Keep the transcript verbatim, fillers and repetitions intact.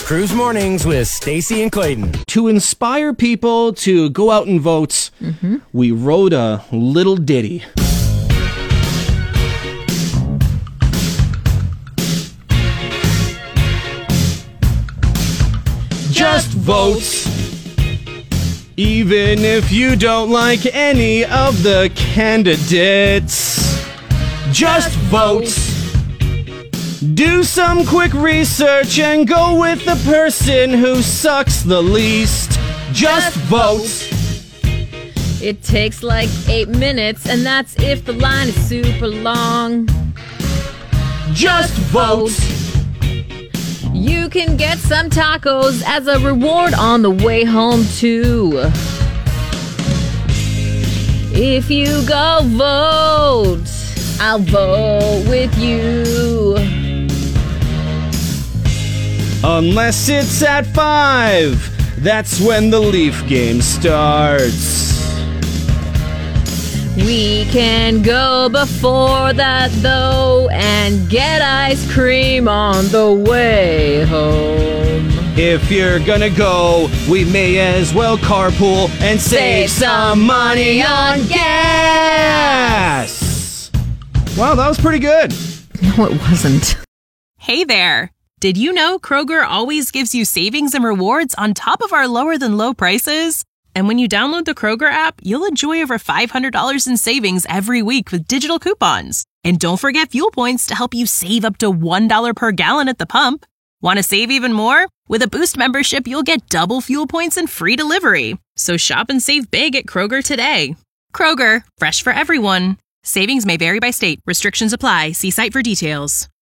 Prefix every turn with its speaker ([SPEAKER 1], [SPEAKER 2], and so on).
[SPEAKER 1] Cruise Mornings with Stacy and Clayton.
[SPEAKER 2] To inspire people to go out and vote, mm-hmm. we wrote a little ditty. Just vote, even if you don't like any of the candidates. Just vote. Do some quick research and go with the person who sucks the least. Just vote.
[SPEAKER 3] It takes like eight minutes, and that's if the line is super long.
[SPEAKER 2] Just vote.
[SPEAKER 3] You can get some tacos as a reward on the way home, too. If you go vote, I'll vote with you.
[SPEAKER 2] Unless it's at five, that's when the Leaf game starts.
[SPEAKER 3] We can go before that, though, and get ice cream on the way home.
[SPEAKER 2] If you're gonna go, we may as well carpool and save, save some money on gas! Wow, that was pretty good.
[SPEAKER 3] No, it wasn't.
[SPEAKER 4] Hey there! Did you know Kroger always gives you savings and rewards on top of our lower-than-low prices? And when you download the Kroger app, you'll enjoy over five hundred dollars in savings every week with digital coupons. And don't forget fuel points to help you save up to one dollar per gallon at the pump. Want to save even more? With a Boost membership, you'll get double fuel points and free delivery. So shop and save big at Kroger today. Kroger, fresh for everyone. Savings may vary by state. Restrictions apply. See site for details.